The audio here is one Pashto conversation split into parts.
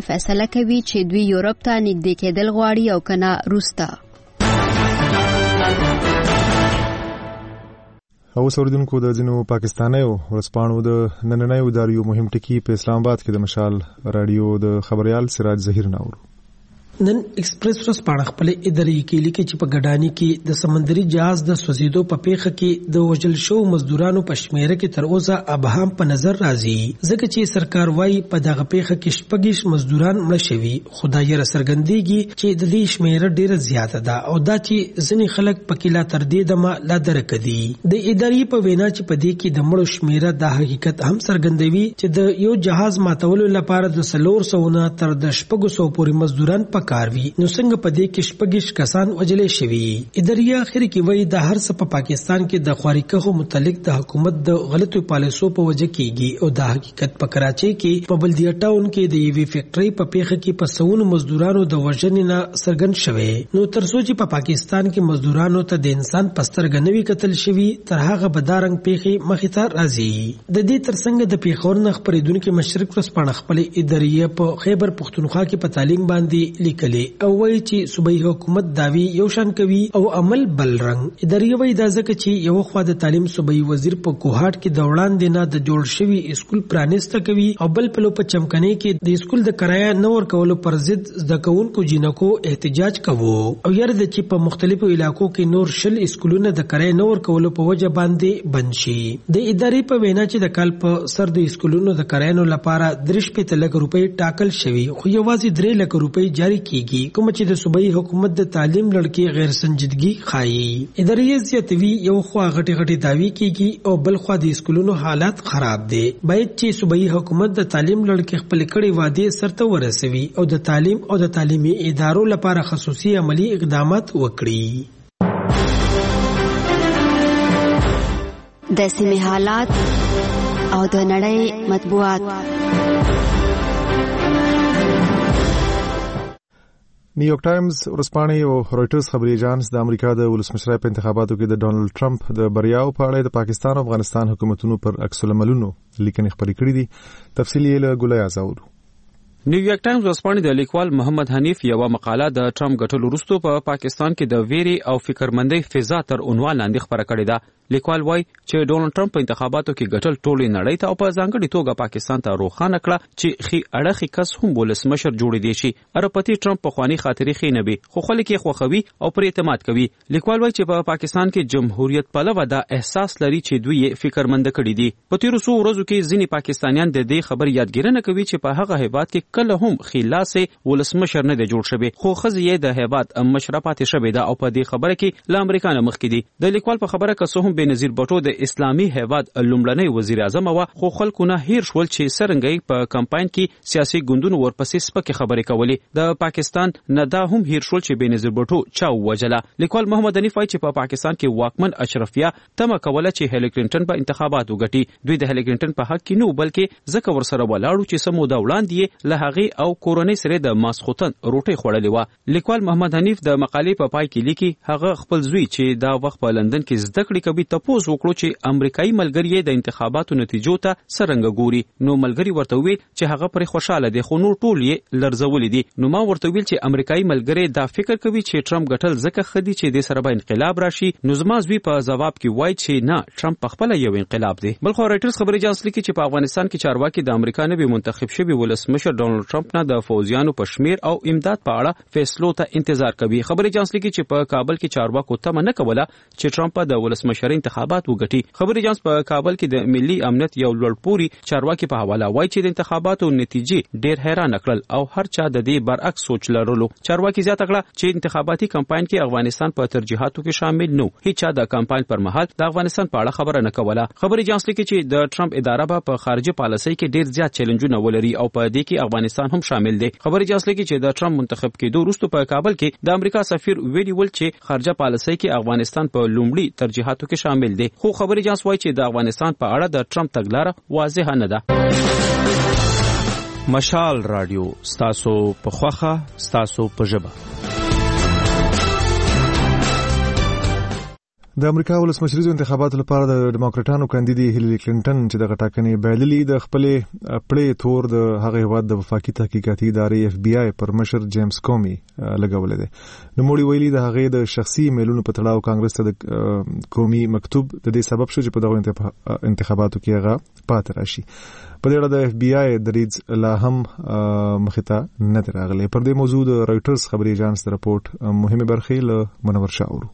فیصله کوي چې دوی یورپ ته نږدې کېدل غواړي او کنه روسته. او سوردونکو د ځینو پاکستانیو ورسپانو د نننۍ اداریو مهم ټکی په اسلام آباد کې د مشال رادیو د خبريال سراج ظهیر ناور نن ایکسپریس ورسپانه خپل اداري کې لیکي چې په ګډانی کې د سمندري جهاز د سوځیدو په پیښه کې د وژل شو مزدورانو په شمیره کې تر اوسه ابهام په نظر راځي، ځکه چې سرکار وايي په دغه پیښه کې 26 مزدوران مړه شوي، خدای یې سرګندېږي چې د دې شمیره ډیره زیاته ده او دا چې ځینې خلک پکې لا تر دې دمه لا درک دي. د اداري په وینا چې په دې کې د مړو شمیره د حقیقت هم سرګندوي چې د یو جهاز ماتولو لپاره د 400 تر 600 پورې مزدوران کاروي، نو څنګه په دې کې 26 کسان وجلې شوي. اداري اخر کې وایي د هر څه په پاکستان کې د خواریکغو متعلق د حکومت د غلطو پالیسو په وجه کېږي او د حقیقت په کراچۍ کې په بلدیه ټاون کې د یوې فیکټرۍ په پیښه کې په سونو مزدورانو د وژنې نه څرګند شوی. نو تر څو چې په پاکستان کې مزدورانو ته د انسان په سترګه نه وي کتل شوي، تر هغه بدارنګ پیښې مخې ته راځي. د دې ترڅنګ د پیښور نه خبرېدونکو مشرق ورسپانه خپل اداري په خیبر پختونخوا کې په تعلیم باندې او وایي چې صوبایي حکومت داوی یو شان کوي او عمل بل رنګ. اداري وایي دا ځکه چې یو خوا د تعلیم صوبایي وزیر په کوهاټ کې د وړاندې نه د جوړ شوی اسکول پرانیسته کوي او بل پلو په چمکنۍ کې د اسکول د کرایه نه ورکولو پر ضد زده کوونکو جنکو احتجاج کوو او یره د چې په مختلفو علاقو کې نور 20 اسکولونه د کرایه نه ورکولو په وجه باندې بند شي. د ادارې په وینا چې د کال په سر د اسکولونو د کرایانو لپاره 3 لک روپۍ ټاکل شوی، خو یوازې 3 لک روپۍ جاری کیږي، کوم چې د صوبایي حکومت د تعلیم لړکې غیر سنجیدګي ښایي. اداري زیاتوي یو خوا غټي دعوی کیږي او بل خوا د اسکولونو حالات خراب دي. باید چې صوبایي حکومت د تعلیم لړکې خپل کړي وعده سرته ورسوي او د تعلیم او د تعلیمي ادارو لپاره خصوصي عملی اقدامات وکړي. د سیمې حالات او د نړۍ مطبوعات. نیویارک ټایمز ورسپانه او رويټرز خبري اژانس د امریکا د ولسمشر په انتخاباتو کې د ډونالد ټرمپ د بریاو په اړه د پاکستان او افغانستان حکومتونو پر عکس العملونو لیکنې خبرې کړې دي. تفصیل یې له ګولیا زاور. نیویارک ټایمز ورسپانه د لیکوال محمد حنیف یو مقاله د ټرمپ ګټلو وروسته په پاکستان کې د ویري او فکرمندۍ فضا تر عنوان لاندې خبره کړې ده. لیکوال وایي چې ډونالد ټرمپ په انتخاباتو کې ګټل ټولې نړۍ ته او په ځانګړي توګه پاکستان ته روښانه کړه چې خي اړخي کس هم ولسمشر جوړې دي شي. ارپتی ټرمپ په خواني خاطرې خې نه وي، خو خلک یې خوښوي او پر اعتماد کوي. لیکوال وایي چې په پاکستان کې جمهوریت پلوه دا احساس لري چې دوی فکرمند کړي دي. په تیرو څو ورځو کې ځینې پاکستانیان د دې خبر یادګیرنه کوي چې په هغه هیواد کې کله هم خلاصې ولسمشر نه دی جوړ شوی، خو خزیه د هیواد مشرفات شوی دا او په دې خبره کې ل امریکا نه مخ کې دي. د لیکوال په خبره که څه هم بنظیر بټو د اسلامي هیواد لومړنی وزیر اعظم و، خو خلکو نه هیر شول چې سرنګي په کمپاین کې سیاسي ګوندونو ورپسې سپکه خبرې کولې. د پاکستان نه دا هم هیر شول چې بنظیر بټو چا وجله. لیکوال محمد حنیف وايي چې په پاکستان کې واکمن اشرفیه تمه کوله چې هیلری کلینټن په انتخابات وګټي. دوی د هیلری کلینټن په حق کې نه بلکې ځکه ورسره ولاړو چې سمو د وړاندې له هغه او کورونی سره د ماسختن روټي خوړلې و. لیکوال محمد حنیف د مقالې په پای کې لیکي هغه خپل زوی چې دا وخت په لندن کې زده کړې کوي تاسو وکړو چې امریکایي ملګری د انتخاباتو نتیجو ته څنګه ګوري. نو ملګری ورته ویل چې هغه پر خوشاله دي، خو نور ټول یې لرزولې دي. نو ما ورته ویل چې امریکایي ملګری دا فکر کوي چې ټرمپ ګټل ځکه خدي چې د سره به انقلاب راشي. نو زما زوی په جواب کې وایي چې نه، ټرمپ په خپل یو انقلاب دی. بل خو رائټرز خبري اژانس لیکي چې په افغانستان کې چارواکي د امریکا نه به منتخب شوی ولسمشر ډونالد ټرمپ نه د فوجیانو په شمیر او امداد په اړه فیصلو ته انتظار کوي. خبري اژانس لیکي چې په کابل کې چارواکو ته نه کوله چې ټرمپ د ولسمشر انتخابات وګټي. خبري اژانس په کابل کې د ملي امنیت یو لوړپوړي چارواکي په حواله وایي چې د انتخاباتو نتیجې ډېر حیران کړل او هر چا د دې برعکس سوچ لرلو. چارواکي زیاته کړه چې انتخاباتي کمپاین کې افغانستان په ترجیحاتو کې شامل نه، هیڅ چا د کمپاین پر مهال د افغانستان په اړه خبره نه کوله. خبري اژانس لیکي چې د ټرمپ اداره په خارجي پالیسۍ کې ډېر زیات چیلنجونه ولري او په دې کې افغانستان هم شامل دی. خبري اژانس لیکي چې د ټرمپ منتخب کېدو وروسته په کابل کې د امریکا سفیر ویلي ول چې خارجه پالیسۍ کې افغانستان په لومړي ترجیحاتو کې شامل دی. خو خبري اژانس وایي چې د افغانستان په اړه د ټرمپ تګلاره واضح نه ده. مشال رادیو ستاسو په خوخه ستاسو په ژبه. د امریکا ولسمشریزو انتخاباتو لپاره د ډیموکراټانو کاندیدي هیلری کلینټن چې د غټاکنې بایللي د خپلې پړې تور د هغه هیواد د وفاقي تحقیقاتي ادارې FBI پر مشر جیمز کومي لګولې ده. نوموړي ویلي د هغه د شخصي ایمیلونو په تړاو کانګرس ته د کومي مکتوب د دې سبب شو چې په دغه انتخاباتو کې هغه پاتې راشي. په دې اړه د FBI دریځ لا هم مخته نه راغلی. پر دې موضوع د رويټرز خبري ایجنسی د راپورټ مهمه برخه له منور شاورو.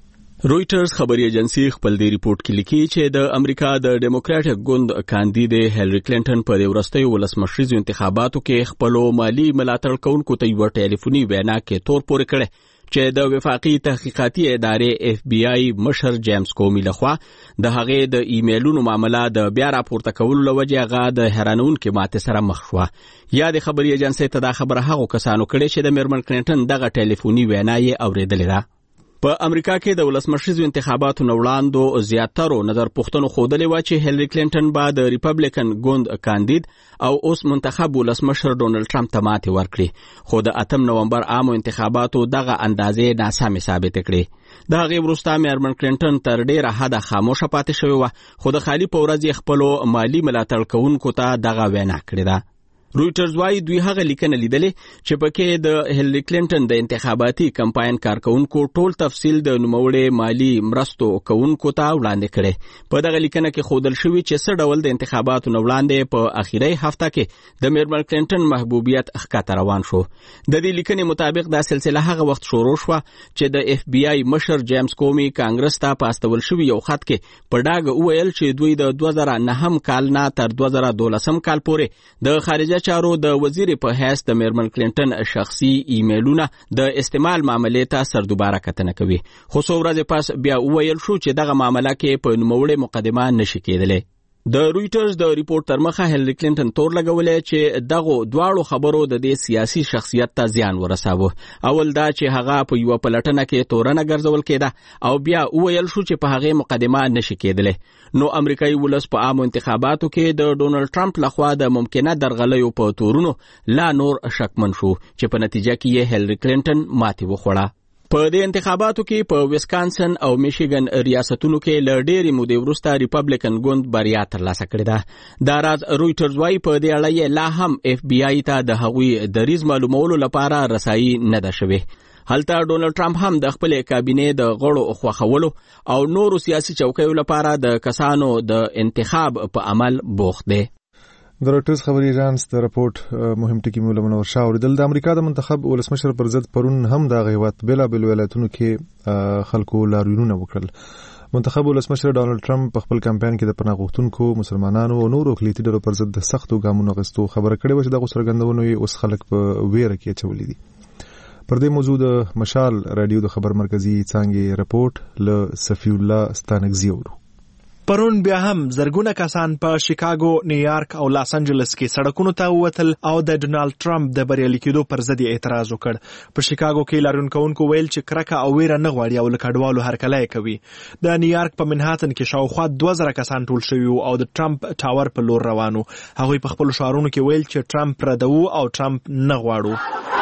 رويټرز خبري ایجنسی خپل دی ریپورت کې لیکي چې د امریکا د ډیموکراټک ګوند کاندید هیلری کلینټن په ورستۍ ولسمشریزو انتخاباتو کې خپل مالی ملاتړ کوونکو ته یو ټلیفوني وینا کې تور پورې کړي چې د وفاقي تحقیقاتي ادارې FBI مشر جیمز کومي لخوا د هغې د ایمیلونو معاملې د بیا راپورته کولو لوجه هغه د حیرانونکو ماته سره مخ شو. یا د خبري ایجنسی ته دا خبره هغه کسانو کړي چې د میرمن کلینټن دغه ټلیفوني وینا یې اوریدلې ده. په امریکا کې د ولسمشریزو انتخاباتو وړاندې زیاترو نظر پوښتنو خوده و چې هیلری کلینټن به د ریپبلیکن ګوند کاندید او اوس منتخب ولسمشر ډونالد ټرمپ ته ماتې ورکړي، خو د 8 نومبر عامو انتخاباتو دغه اندازې ناسمه ثابت کړي. د هغې وروسته میرمن کلینټن تر ډیره حده خاموشه پاتې شوې و، خو د خالی په ورځ خپل مالی ملاتړ کوونکو ته دغه وینا کړې ده. رويټرز وايي دوی هغه لیکنه لیدلې چې پکې د هیلری کلینټن د انتخاباتي کمپاین کارکونکو ټول تفصیل د نوموړي مالی مرستو کوونکو ته وړاندې کړي. په دغه لیکنه کې ښودل شوی چې څه ډول د انتخاباتو وړاندې په اخیری هفته کې د میرمن کلینټن محبوبیت ښکته روان شو. د دې لیکنې مطابق دا سلسله هغه وخت شروع شو چې د FBI مشر جیمز کومي کانګرس ته پاستول شوی یو خط کې په ډاګه وویل چې دوی د 2009 کال نه تر 2012 کال پورې د خارجه چارو د وزیر په حیث د میرمن کلینټن شخصي ایمیلونه د استعمال معاملې ته سردوباره کتنه کوي، خو څو ورځې پس بیا وویل شو چې دغه معامله کې په نوموړي مقدمه نشي کېدلی. د رويټرز د ریپورت تر مخه هیلری کلینټن تور لګولې چې دغه دواړو خبرو د دې سیاسي شخصیت ته زیان ورساوه. اول دا چې هغه په یو پلټنه کې تورنه ګرځول کېده او بیا وویل شو چې په هغه مقدمه نشي کېدلی. نو امریکایي ولس په عامو انتخاباتو کې د ډونالد ټرمپ لخوا د ممکنه درغلیو په تورونو لا نور شکمن شو چې په نتیجه کې هیلری کلینټن ماتې وخوړه. په دې انتخاباتو کې په ویسکانسن او میشیګن ریاستونو کې ل ډېرې مودې وروسته ریپبلیکن ګوند بریا ترلاسه کړې ده. دا راز رويټرز وايي په دې اړه لا هم FBI ته د هغوی دریځ معلومولو لپاره رسایي نه ده شوې. هلته ډونالد ټرمپ هم د خپل کابینې د غړو خوښولو او نورو سیاسي چوکیو لپاره د کسانو د انتخاب په عمل بوخت دی. د رويټرز خبري ایجنسی د راپورټ مهم ټکی موږ منور شاور د امریکا د منتخب ولسمشر پر ضد پرون هم د غیوات بلا بل ولایتونو کې خلکو لاریونونه وکړل. منتخب ولسمشر ډونالد ټرمپ په خپل کمپاین کې د پناه غوښتونکو مسلمانانو او نورو اقلیتي ډلو پر ضد د سختو ګامونو اخیستو خبره کړې و چې دغه څرګندونې اوس خلک په ویره کې چولې دي. پر دې موضوع د مشال رادیو د خبر مرکزی څنګه راپورټ له صفی الله ستانکزی ورو. پرون بیا هم زرګونه کسان په شیکاګو، نیویارک او لاس انجلس کې سړکونو ته ووتل او د ډونالد ټرمپ د بریالي کېدو پر ضد اعتراض وکړ. په شیکاګو کې لاریونکوونکو ویل چې کرکه او ویره نه غواړي او له کډوالو هرکلی کوي. د نیویارک په منهاتن کې شاوخوا 2000 کسان ټول شوي او د ټرمپ ټاور په لور روانو. هغوی په خپل شعارونو کې ویل چې ټرمپ ردو او ټرمپ نه غواړو.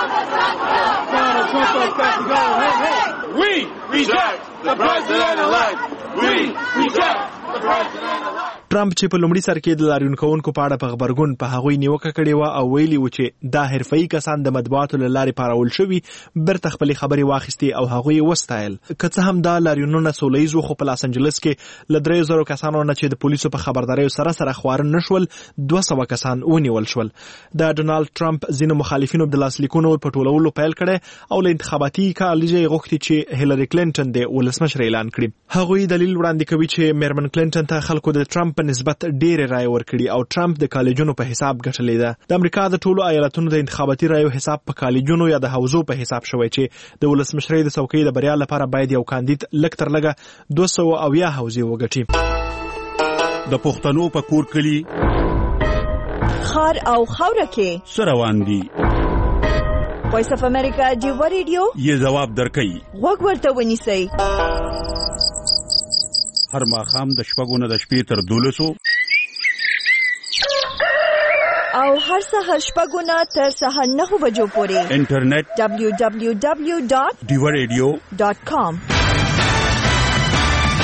We reject the president-elect. We reject the president-elect. ټرمپ چې په لومړي سر کې د لاریونکوونکو په اړه په خبرګون په هغوی نیوکه کړې و او ویلي و چې دا حرفه‌ایي کسان د مطبوعاتو له لارې پارول شوي، برته خپلې خبرې واخیستې او هغوی یې وستایل. که څه هم دا لاریونونه سوله ییز وو، خو په لاس انجلس کې له 3000 کسانو نه چې د پولیسو په خبرداریو سره سره خواره نه شول، 200 کسان ونیول شول. د ډونالد ټرمپ ځینو مخالفینو د لاسلیکونو په ټولولو پیل کړی او له انتخاباتي کالج یې غوښتي چې هیلری کلینټن د ولسمشر اعلان کړي. هغوی دلیل وړاندې کوي چې میرمن کلینټن ته خلکو د ټرمپ په نسبت ډېرې رایې ورکړي او ټرمپ د کالجونو په حساب ګټلې ده. د امریکا د ټولو ایالتونو د انتخاباتي رایو حساب په کالجونو یا د حوزو په حساب شوی چې د ولسمشرۍ د څوکۍ د بریا لپاره باید یو کاندید لږ تر لږه 200 حوزې وګټي. د پښتنو په کور کلی خار او خاوره کې سره روان دي. وایس اف امریکا دیو ریډیو یې جواب درکړي. وګ ورته ونیسئ. هر ماښام د شپږو نه د شپې تر 12 او هر سهار شپږو نه تر سهار 9 بجو پورې انټرنیټ www.diwaradio.com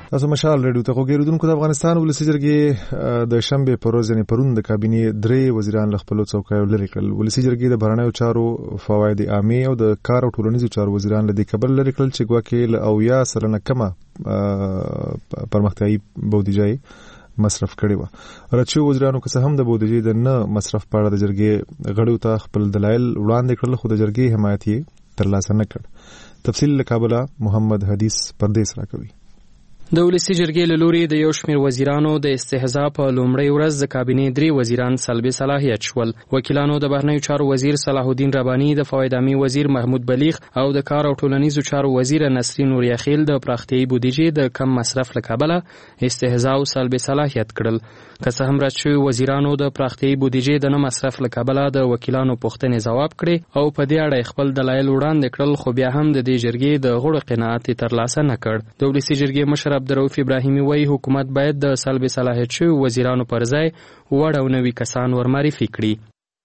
تاسو مشال ریډیو ته وګورئ د افغانستان ولسی جرګې د شنبه پر ورځ یعنی پرون د کابینې 3 وزیران له خپل څوکیو لري کړل. ولسی جرګې د بهرنیو چارو فواید عامه او د کار او ټولنیزو چارو وزیران له دې کبل لري کړل چې ګواکې له 90% کمه پرمختیايي بودیجه مصرف کړي و. رچو وزیرانو که هم د بودیجې د نه مصرف په اړه د جرګې غړو ته خپل دلایل وړاندې کړل، خو د جرګې حمایت یې ترلاسه نه کړ. تفصیل له کابل محمد حدیث پردیس راکوي. د ولسی جرګې له لوري د یو شمېر وزیرانو د استهزاء په لومړۍ ورځ د کابینې 3 وزیران سلبي صلاحیت شول. وکیلانو د بهرنیو چارو وزیر صلاح الدین ربانی، د فواید عامه وزیر محمود بلیغ او د کار او ټولنیزو چارو وزیر نسرین نوریاخیل د پراختیايي بودیجې د کم مصرف له کبله استهزاء او سلبي صلاحیت کړل. که څه هم رد شوي وزیرانو د پراختیايي بودیجې د نه مصرف له کبله د وکیلانو پوښتنې ځواب کړي او په دې اړه خپل دلایل وړاندې کړل، خو بیا هم د دې جرګې د غړو قناعت ترلاسه نه کړ. د ولسی جرګې مشر عبدالرؤف ابراهیمي وایي حکومت باید د سلب صلاحیت شوي وزیرانو پر ځای وړ او نوي کسان ورمعرفي کړي.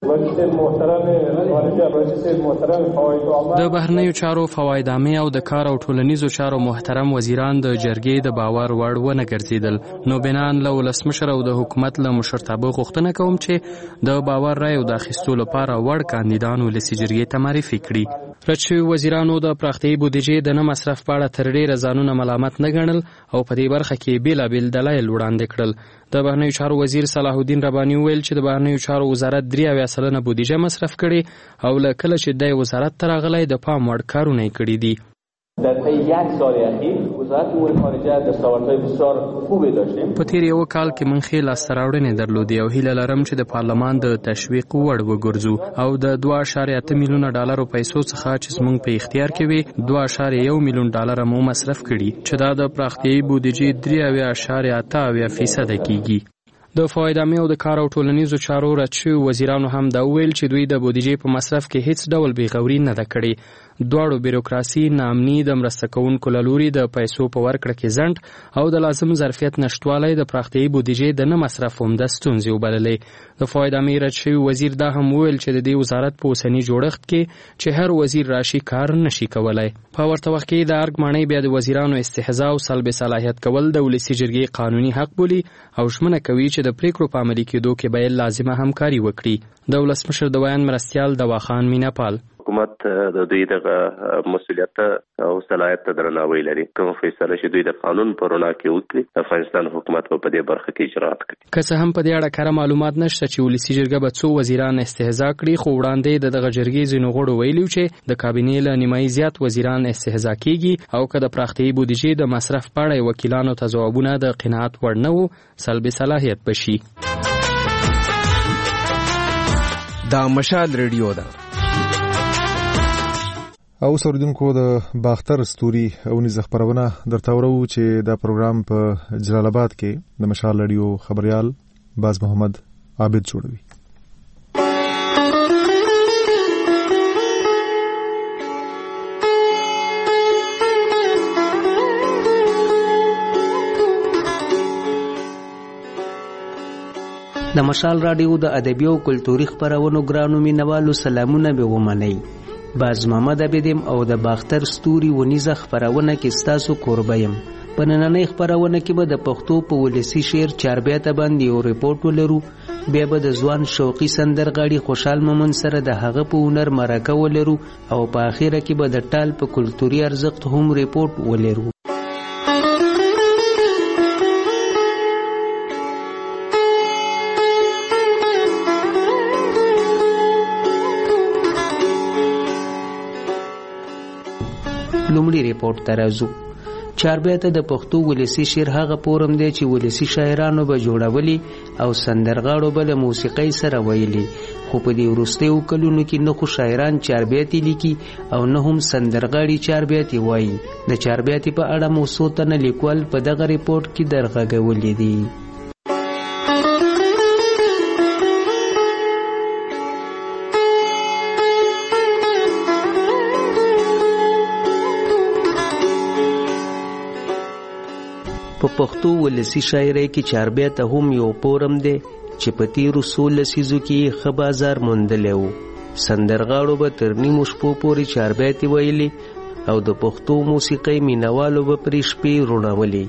د بهرنیو چارو فواید عامه او د کار او ټولنیزو چارو محترم وزیران د جرګې د باور وړ ونه ګرځیدل. نو بنان له ولسمشر او د حکومت له مشرتابه غوښتنه کوم چې د باور رای او د اخیستو لپاره وړ کاندیدان ولسی جرګې ته معرفي کړي. رد شوي وزیرانو د پراختیايي بودیجې د نه مصرف په اړه تر ډیره ځانونه ملامت نه ګڼل او په دې برخه کې بیلابیل دلایل وړاندې کړل. د بهرنیو چارو وزیر صلاح الدین ربانی ویل چې د بهرنیو چارو وزارت 93% بودیجه مصرف کړي او له کله چې د وزارت ته راغلی د پام وړ کارونه یې کړي دي. در طی یک سال اخیر وزارت امور خارجه دستاوردهای بسیار خوبی داشتیم. په تیر یو کال کې موږ ښې لاسته راوړنې درلودې او هیله لرم چې د پارلمان د تشویق وړ وګرځو او د 2.8 میلیونه ډالرو پیسو څخه چې زموږ په اختیار کې وي 2.1 میلیون ډالر مو مصرف کړي چې دا د پراختیايي بودیجې 3.8% کیږي. د فواید عامه او د کار او ټولنیزو چارو رد شوي وزیرانو هم دا ویل چې دوی د بودیجې په مصرف کې هیڅ ډول بېغوري نه ده کړې. دواړو بیروکراسي ناامني د مرسته کوونکو له لوري د پیسو په ورکړه کې ځنډ او د لازم ظرفیت نشتوالی د پراختیايي بودیجې د نه مصرف عمده ستونزې وبللې. د فواید عامه رد شوي وزیر دا هم وویل چې د دې وزارت په اوسني جوړښت کې چې هر وزیر راشي کار نشي کولای. په ورته وخت کې د ارګ ماڼۍ بیا د وزیرانو استهزاء او سلب صلاحیت کول د ولسی جرګې قانوني حق بولي او ژمنه کوي چې د پریکړو په عملي کېدو کې به لازمه همکاري وکړي. د ولسمشر د بیان مرستیال دواخان میناپال حکومت د دوی د مسؤلیت او صلاحیت درناوی لري. کوم فیصله چې دوی د قانون په رڼا کې وکړي افغانستان حکومت په دې برخه کې اجرات کوي. که څه هم په دې اړه کره معلومات نشته چې ولسی جرګه به څو وزیران استهزاء کړي، خو وړاندې دغه جرګې ځینو غړو ویلي چې د کابینې له نیمایي زیات وزیران استهزاء کیږي او که د پراختیايي بودیجې د مصرف په اړه وکیلانو ته ځوابونه د قناعت وړ نه وو سلبي صلاحیت بشي. دا مشال ریډیو ده. او سردونکو د باختر ستوري او نيز خبرونه درته ورو چې دا پروګرام په جلال آباد کې د مشال ریډیو خبريال باز محمد عابد جوړوي. د مشال رادیو د ادبي او کلتوري خبرونو ګرانو مینوالو سلامونه به ومنئ. باز محمد عبدم او د باختر ستوري ونیزه خبرونه کې ستاسو کوربه یم. په نننۍ خبرونه کې به د پښتو په ولسی شعر چاربیته باندې یو ریپورت ولرو، بیا به د ځوان شوقي سندرغاړي خوشحال مومن سره د هغه په هنر مرکه ولرو او په اخیره کې به د ټال په کلتوري ارزښت هم ریپورت ولرو. لومړی ریپورت ته راځو. چاربیته د پښتو ولسی شعر هغه فورم دی چې ولسی شاعرانو به جوړولي او سندرغاړو به له موسیقۍ سره ویلي، خو په دې وروستیو کلونو کې نه خو شاعران چاربیتې لیکي او نه هم سندرغاړي چاربیتې وایي. د چاربیتې په اړه مو څو تنه لیکوال په دغه ریپورت کې درغږولي دي. په پښتو ولسی شاعرۍ کې چاربیته هم یو فورم دی چې په تیرو 16 لسیزو کې ښه بازار موندلی و. سندرغاړو به تر نیمو شپو پورې چاربیتې ویلې او د پښتو موسیقۍ مینوالو به پرې شپې روڼولې،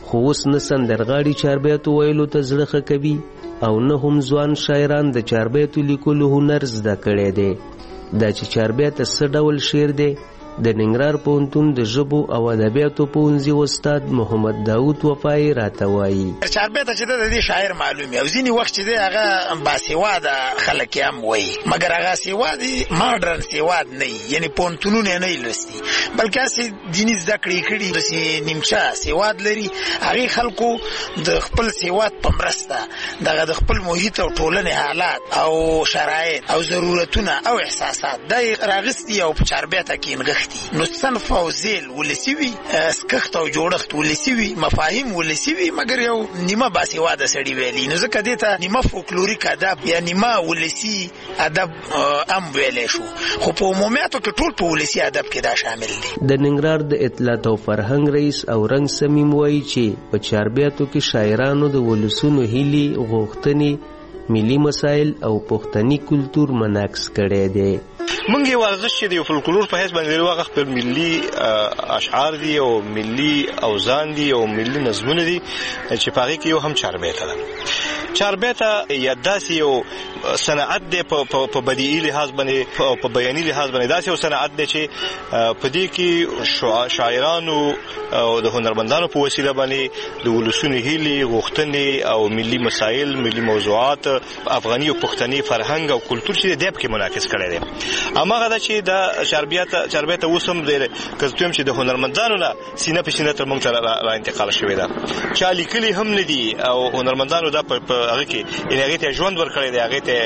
خو اوس نه سندرغاړي چاربیتو ویلو ته زړه ښه کوي او نه هم ځوان شاعران د چاربیتو لیکلو هنر زده کړی دی. دا چې چاربیت څه ډول شعر دی د ننګرهار پوهنتون د ژبو او ادبیاتو پوهنځي استاد محمد داود وفای راته وایي. چاربیته چې د دې شاعر معلومي او ځینې وخت چې دی هغه باسواده خلک یې هم وایي، مګر هغه سواد ماډرن سواد نه وي، یعنې پوهنتونونه یې نه یې لوستي، بلکې هسې دیني زده کړې کړي، داسې نیمچه سواد لري. هغې خلکو د خپل سواد په مرسته دغه د خپل محیط او ټولنې حالات او شرایط او ضرورتونه او احساسات دا یې راغستي او په چاربیته کې نغښتي. نو صنف او ذیل ولسي وي، سکښت او جوړښت ولسي وي، مفاهیم ولسي وي، مګر یو نیمه باسواده سړي ویلي. نو ځکه دې ته نیمه فولکلوریک ادب یا نیمه ولسي ادب هم ویلی شو، خو په عمومیاتو کې ټول په ولسي ادب کې دا شامل دي. د ننګرهار د اطلاعات او فرهنګ رئیس او رنګ سمیم وایي چې په چاربیاتو کې شاعرانو د ولسونو هیلې، غوښتنې، ملي مسایل او پښتني کلتور منعکس کړی دی. مونږ یې ورزش چې د یو فولکلور په حیث باندې هغه خپل ملي اشعار دي او ملي اوزان دي او ملي نظمونه دي چې په هغې کې یو هم چاربیته ده. چاربیته یا داسې یو صنعت دی په بدیعي لحاظ باندې او په بیاني لحاظ باندې داسې یو صنعت دی چې په دې کې شاعرانو او د هنرمندانو په وسیله باندې د ولسونو هیلې، غوښتنې او ملي مسایل، ملي موضوعات، افغاني او پښتني فرهنګ او کلتور چې دی په کې منعکس کړی دی. هماغه ده چې دا چاربیته اوس هم دی که زه وایم چې د هنرمندانو نه سینه په سینه تر موږ ته را انتقال شوې ده. چا لیکلي هم نه دي او هنرمندانو دا په هغه کې یعنې هغې ته ژوند ورکړی دی، هغې ته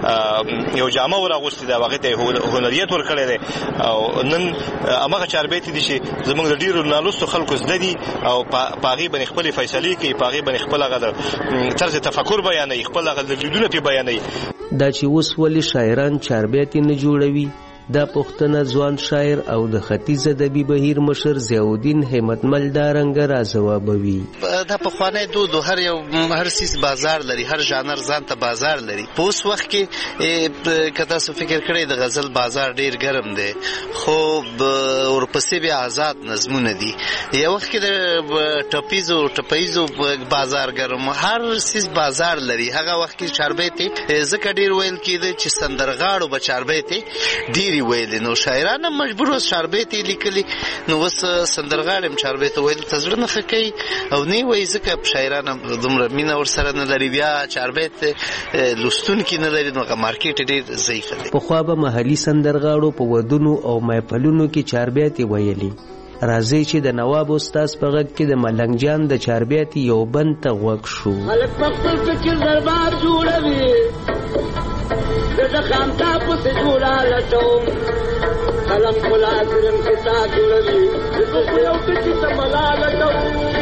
یو جامه وراغوستې ده، هغې ته هنریت ورکړی دی. او نن هماغه چاربیتې دي چې زموږ د ډېرو نالوستو خلکو زده دي او په هغې باندې خپلې فیصلې کوي، په هغې باندې خپل هغه طرز تفکر بیانوي، خپل هغه لیدلونه پرې بیانوي. دا چې اوس ولې شاعران چاربیتې نه جوړوي دا پښتنه ځوان شاعر او د ختیځ ادبي بهیر مشر ضیاءالدین همتمل دا رنګه راځوابوي. دا پخوانی دود هر سیس بازار لري، هر ژانر ځان ته بازار لري. په اوس وخت کې که تاسو فکر کړئ د غزل بازار ډیر ګرم دی، خو ورپسې بیا آزاد نظمونه دي. یو وخت کې د ټپیزو بازار ګرم، هر سیس بازار لري. هغه وخت کې چاربیتې ځکه ډیر ویل کېده چې سندرغاړو به چاربیتې ډیر ویلې، نو شاعران هم مجبور اوس چاربیتې لیکلي. نو اوس سندرغاړي هم چاربیته ویلو ته زړه نه ښه کوي او نه یې وایي ځکه شاعران هم دومره مینه ورسره نه لري، بیا چاربیت لوستونکي نه لري، نو هغه مارکیټ ډېر ضعیف دی. پخوا به محلي سندرغاړو په ودونو او محفلونو کې چاربیتې ویلي. راځئ چې د نواب استاد په غږ کې د ملنګ جان د چاربیتې یو بند ته غوږ شو. خلک په خپل فکر دربار جوړوي، د خامتا پسې جوړه لټوم، قلم خلا کرم کتاب جوړوي، د یو ټکي ته ملا لټوم.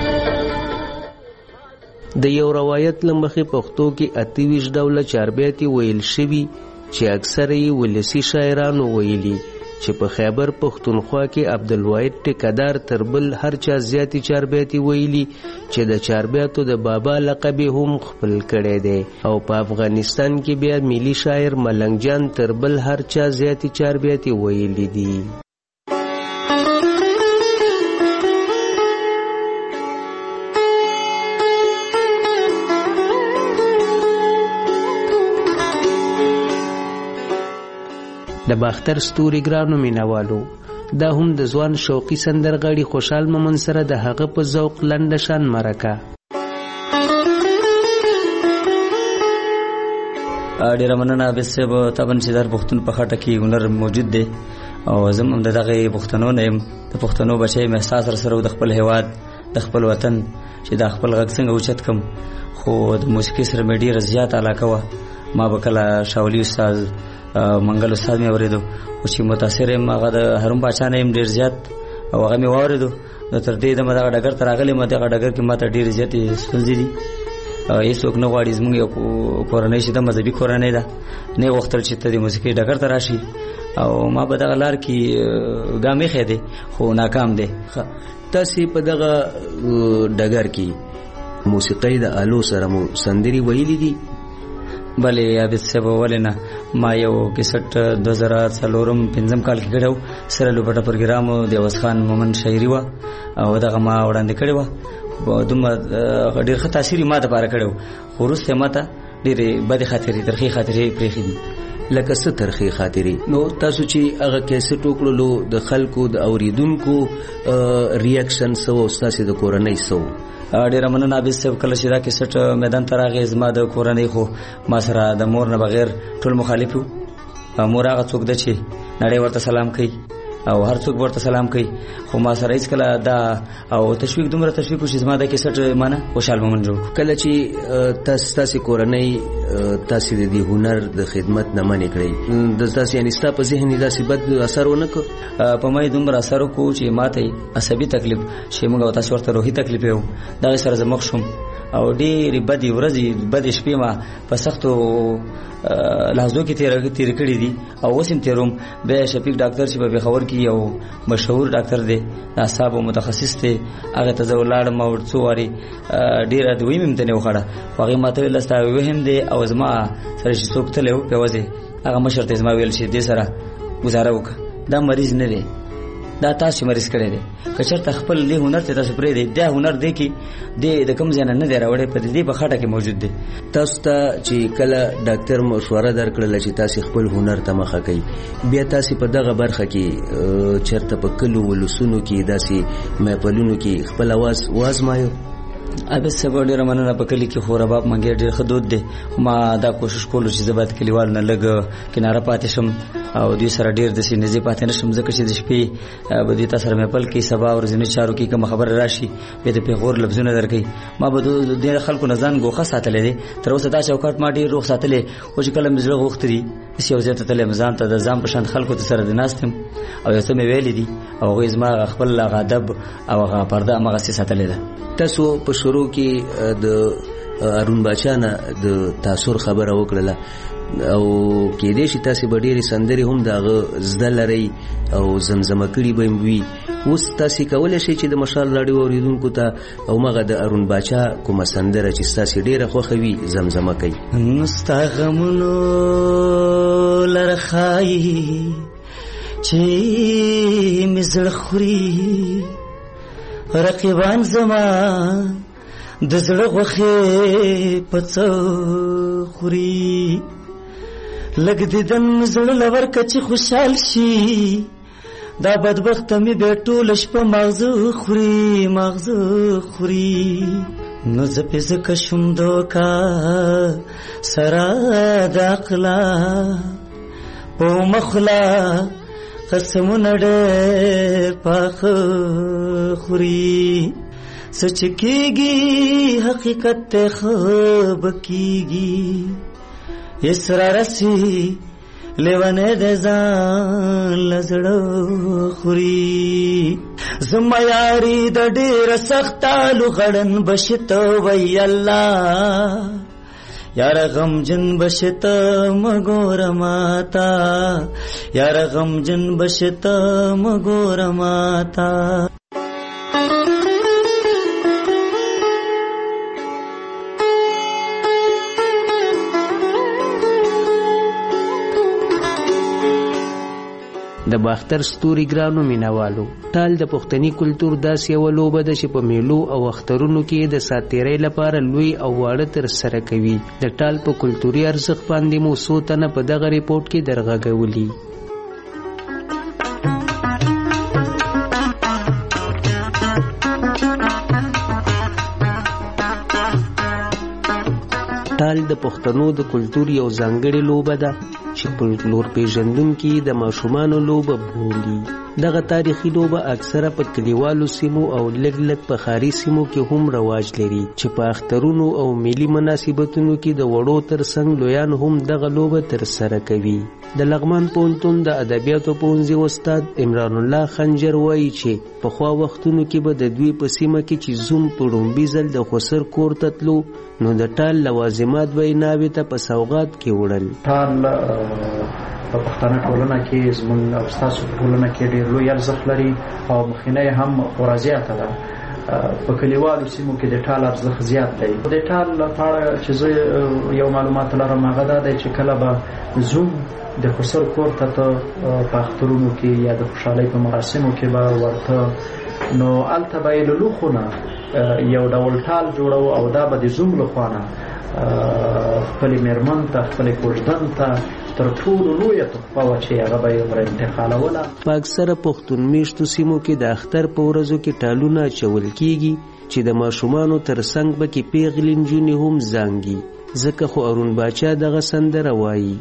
د یو روایت له مخې پښتو کې 28 ډوله چاربیتې ویل شوي چې اکثره یې ولسي شاعرانو ویلي، چې په خیبر پښتونخوا کې عبدالواحد ټیکدار تر بل هر چا زیاتې چاربیتې ویلي چې د چاربیتو د بابا لقب هم خپل کړی دی. او په افغانستان کې بیا ملي شاعر ملنګ جان تر بل هر چا زیاتې چاربیتې ویلي دي. د باختر ستوري ګرانو مینوالو، دا هم د ځوان شوقي سندرغاړي خوشحال مومن سره د هغه په ذوق لنډه شان مرکه. ډیره مننه عابد صاحب. طبعا چې در پښتون په خټه کې هنر موجود دی او زه هم د دغه پښتنو نه یم، د پښتنو بچی یم، احساس سره د خپل هیواد د خپل وطن چې د خپل غږ څنګه اوچت کم. خو د موسیقي سره مې ډېره زیاته علاقه وه. ما به کله شاولي استاد منګل استاد مې اورېدو، خو چې متاثر یم هغه د هارون باچا نه یم ډېر زیات، او هغه مې واورېدو. نو تر دې دمه دغه ډګر ته راغلی یم، دغه ډګر کې ما ته ډېرې زیاتې ستونزې دي. هېڅوک نه غواړي، زموږ یو کورنۍ چې د مذهبي کورنۍ ده، نه یې غوښتل چې ته د موسیقۍ ډګر ته راشي، او ما به دغه لار کې ګام ایښی دی خو ناکام دی. تاسې په دغه ډګر کې موسیقۍ د آلو سره مو سندرې ویلي دي؟ بلې عابد صاحب ولنه ما یو کیسټ 2004 کال کې کړو سره لوبټه پروګرام د وسخان مومن شاعري و او دغه ما وړاندې کړی و دومره ډېر ښه تاثیر ما ته پاره کړو خو وروسته ما ته ډېرې بدې خاطرې ترخې خاطرې پرېښې دي. لکه څه ترخې خاطرې؟ نو تاسو چې هغه کیسټ وکړلو د خلکو د اوریدونکو ریاکشن څه و او ستاسې د کورنۍ څه و؟ ډېره مننه عابد صاحب. کله چې دا کیسټ میدان ته راغی زما د کورنۍ خو ما سره د مور نه بغیر ټول مخالف وو. مور هغه څوک ده چې نړۍ ورته سلام کوي او هر څوک ورته سلام کوي خو ما سره هیڅ کله دا او تشویق دومره تشویق وشي زما د کیسټ مانه خوشحال مومن جوړ. کله چې تاسې کورنۍ تاسې د دې هنر د خدمت نه منې کړئ د تاسې یعنې ستا په ذهن یې داسې بد اثر ونه کړ؟ په ما یې دومره اثر وکړو چې ما ته عصبي تکلیف چې موږ او تاسې ورته روحي تکلیف یو دغې سره زه مخ شوم او ډېرې بدې ورځې بدې شپې ما په سختو لحظو کې تېر کړي دي او اوس هم تېروم. بیا شفیق ډاکټر چې په پېښور کې یو مشهور ډاکټر دی د اعصابو متخصص دی هغې ته زه ولاړم او څو وارې ډېره دوی مې ته نه وخوړه خو هغې ما ته ویل ستا وهم دی او زما سره چې څوک تللی و پیوځې هغه مشر ته زما ویل چې دې سره ګزاره وکړه دا مریض نه دی دا تاسو مریض کړی دی که چېرته خپل دې هنر ته تاسو پرېږدئ دا هنر دی کې د کوم ځای نه دی راوړی په دې په خټه کې موجود دی. تاسو ته چې کله ډاکټر مشوره درکړله چې تاسې خپل هنر ته مخه کوئ بیا تاسې په دغه برخه کې چېرته په کلو ولسونو کې داسې محفلونو کې خپل اواز وازمایو؟ عابد صاحب ډېره مننه. په کلي کې خو رباب منګی ډېر ښه دود دی ما دا کوشش کولو چې زه باید کلیوالو نه لږ کناره پاتې شم او دوی سره ډېر داسې نږدې پاتې نه شم ځکه چې د شپې به دوی تا سره محفل کې سبا ورځني چارو کې کومه خبره راشي بیا د پېغور لفظونه درکوي ما به ډېر خلکو نه ځان ګوښه ساتلی دی تر اوسه دا چوکاټ ما ډېر روغ ساتلی خو چې کله مې زړه غوښته دي داسې یو ځای ته تللی یم ځان ته د ځان په شان خلکو ته سره د ناست یم او یو څه مې ویلي دي او هغوی زما خپل هغه ادب او هغه پرده هماغسې ساتلې ده. تاسو په شروع کې د ارون باچا نه د تاثر خبره وکړله او کېدای شي تاسې به ډېرې سندرې هم د هغه زده لرئ او زمزمه کړي به وي اوس تاسې کولی شئ چې د مشال راډیو اورېدونکو ته همغه د ارون باچا کومه سندره چې ستاسې ډېره خوښه وي زمزمه کوي؟ نو ستا غمونو لره ښایي چې مې زړه خوري رقیبان زما د زړه غوښې په څه خوري لږ دیدن مې زړه له ورکه چې خوشحال شي دا بدبخته مې بیا ټوله شپه ماغزه خوري نو زه پې ځکه شوم دوکه سره د عقله په مخله قسمونه ډېر پاخه خوري څه چې کېږي حقیقت ته ښه به کېږي اسرا رسي لیونی د ځان له زړه خوري زما یاري د ډېره سختالو غړن بشته وی الله یار غمجن بشت مګور ماتا یار غمجن بشت مګور ماتا. د باختر ستوري ګرانو مینوالو ټال د پښتني کلتور داسې یوه لوبه ده چې په میلو او اخترونو کې د ساتیرۍ لپاره لوی او واړه ترسره کوي. د ټال په کلتوري ارزښت باندې مو څو تنه په دغه ریپورټ کې درغږولي. ټال د پښتنو د کلتور یو ځانګړې لوبه ده چې فولکلور پیژندونکي د ماشومانو لوبه بولي. دغه تاریخي لوبه اکثره په کلیوالو سیمو او لږ لږ په ښاري سیمو کې هم رواج لري چې په اخترونو او ملي مناسبتونو کې د وړو ترڅنګ لویان هم دغه لوبه ترسره کوي. د لغمان پوهنتون د ادبیاتو پوهنځي استاد عمران الله خنجر وایي چې پخوا وختونو کې به د دوی په سیمه کې چې زوم په لومبي ځل د خسر کور ته تلو نو د ټال لوازمات به یې ناوې ته په سوغات کې وړل. ټال په پښتنه ټولنه کې زموږ او ستاسو په ټولنه کې ډېر لوی ارزښت لري او مخینه هم خورا زیاته ده. په کلیوالو سیمو کې د ټال ارزښت زیات دی. د ټال لپاره چې زه یو معلومات لرم هغه دا دی چې کله به زوم د خسر کور ته په اخترونو کې یا د خوشحالۍ په مراسمو کې به ورته نو هلته به یې له لوښو نه یو ډول ټال جوړو او دا به د زوم له خوا نه خپلې مېرمن ته خپلې کوژدن ته تر ټولو لویه تحفه وه چې هغه به یې ور انتقالوله. په اکثره پښتون میشتو سیمو کې د اختر په ورځو کې ټالونه اچول کیږي چې د ماشومانو تر څنګ به کې پیغلې نجونې هم زانګي. ځکه خو ارون باچا دغه سندره وایي: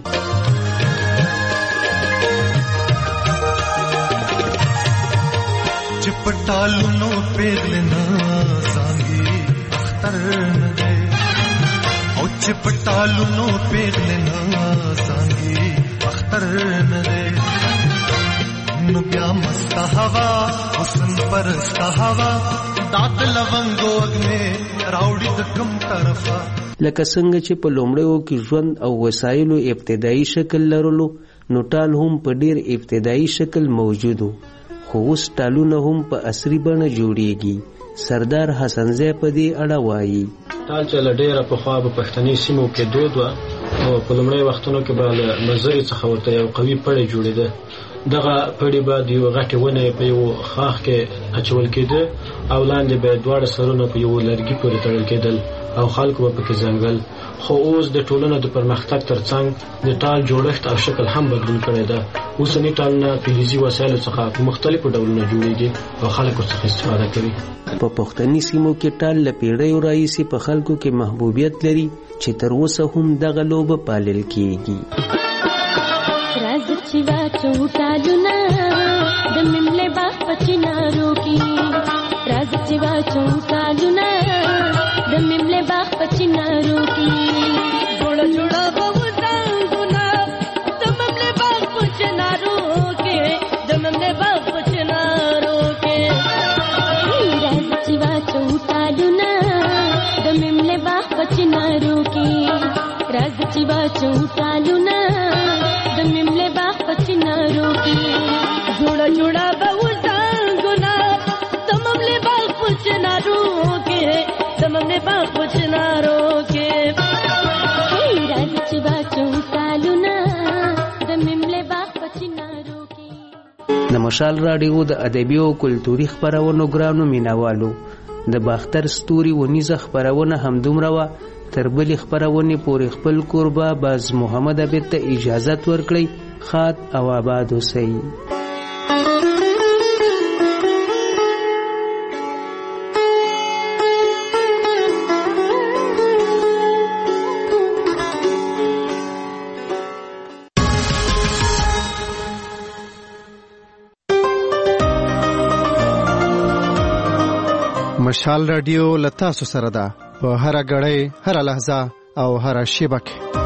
چې په ټالونو پیغلې نه زانګي اختر نه دی، او چې په ټالونو پیغلې نه زانګي اختر نه دی، نو بیا مست هوا حسن پرست هوا دات لونګو اګنه راوړي د کوم طرفه. لکه څنګه چې په لومړیو کې ژوند او وسایلو ابتدایي شکل لرلو نو ټال هم په ډیر ابتدایي شکل موجودو، خو اوس ټالونه هم په عصري بڼه جوړیږي. سردار حسنزی په دې اړه وایي: ټال چې له ډېره پخوا په پښتني سیمو کې دود وه، نو په لومړی وختونو کې به له نظرې څخه ورته یو قوي پړی جوړېده. دغه پړی به د یو غټې ونې په یو خاښ کې اچول کېده او لاندې به دواړه سرونه په یو لرګي پورې تړل کېدل او خلکو به پکې زنګل. خو اوس د ټولنو د پرمختګ ترڅنګ د ټال جوړښت او شکل هم بدلون کړی ده. اوسني ټالونه فلزي وسایلو څخه په مختلفو ډولونو جوړېږي او خلک ورڅخه استفاده کوي. په پښتني سیمو کې ټال له پیړیو راهیسې په خلکو کې محبوبیت لري چې تر اوسه هم دغه لوبه پالل کېږي. راز چې واچو ټالونه د مملې باغ په چنارو کې، راز چې واچو ټالونه د مملې باغ په چنارو کې، جوړه جوړه به وزنګونه د مملې باغ په چنارو کې، د مملې باغ په چنارو کې، راز چې واچو ټالونه د مملې باغ په چنارو کې، راز چې واچو ټالونه د مملې باغ په چنارو کې، جوړه جوړه به وزنګونه د مملې باغ په چنارو کې، د مملې باغ په چنارو کې، راځي چې باچو ټالونه د مملې باغ په چنارو کې. د مشال راډیو د ادبي او کلتوري خپرونو ګرانو مینوالو، د باختر ستوري ونیزه خپرونه همدومره وه. تر بلې خپرونې پورې خپل کوربه باز محمد عبید ته اجازت ورکړئ. خاد او آباد اوسئ. مشال رادیو لتا سره ده په هر غړې، هر لحظه او هر شیبه کې.